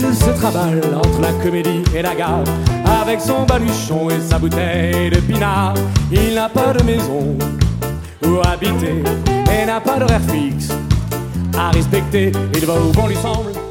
Il se travaille entre la comédie et la gare, avec son baluchon et sa bouteille de pinard. Il n'a pas de maison où habiter et n'a pas d'horaire fixe à respecter. Il va où bon lui semble